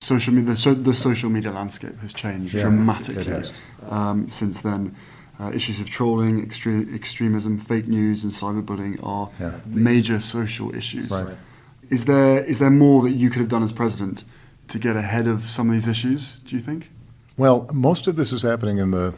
social media, the social media landscape has changed dramatically it has. Since then. Issues of trolling, extremism, fake news, and cyberbullying are major social issues. Right. Is there more that you could have done as president to get ahead of some of these issues, do you think? Well, most of this is happening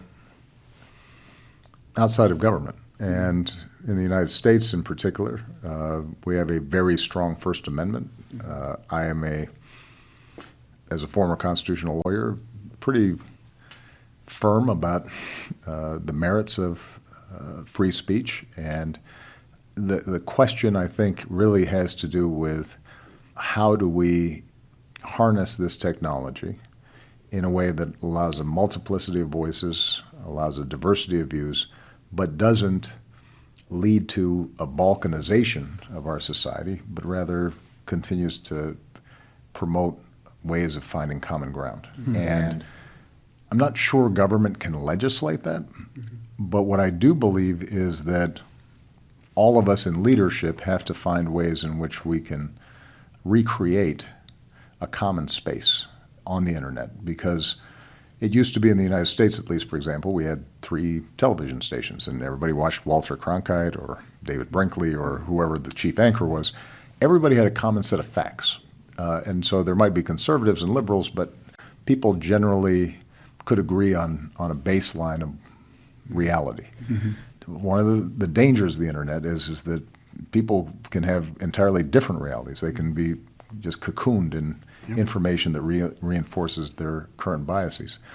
outside of government. And in the United States in particular, we have a very strong First Amendment. I am as a former constitutional lawyer, pretty firm about the merits of free speech. And the question, I think, really has to do with how do we harness this technology in a way that allows a multiplicity of voices, allows a diversity of views, but doesn't lead to a balkanization of our society, but rather continues to promote ways of finding common ground. Mm-hmm. And I'm not sure government can legislate that, but what I do believe is that all of us in leadership have to find ways in which we can recreate a common space on the internet, because it used to be in the United States, at least, for example, we had 3 television stations, and everybody watched Walter Cronkite or David Brinkley or whoever the chief anchor was. Everybody had a common set of facts. And so there might be conservatives and liberals, but people generally could agree on a baseline of reality. Mm-hmm. One of the dangers of the internet is that people can have entirely different realities. They can be just cocooned in information that reinforces their current biases.